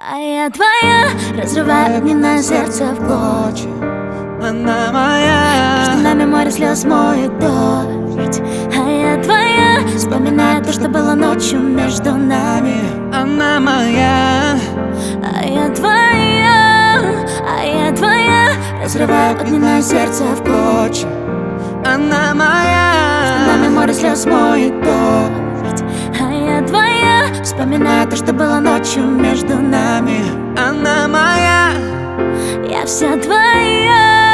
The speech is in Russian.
А я твоя, разрывает огненное сердце в клочья. Она моя. Между нами море слез моет дождь. А я твоя, вспоминаю то, что было ночью между нами. Она моя. А я твоя, разрывает огненное сердце в клочья. Она моя. Между нами море слез моет дождь. А я твоя, вспоминаю то, что было ночью между нами. Она моя. Я вся твоя.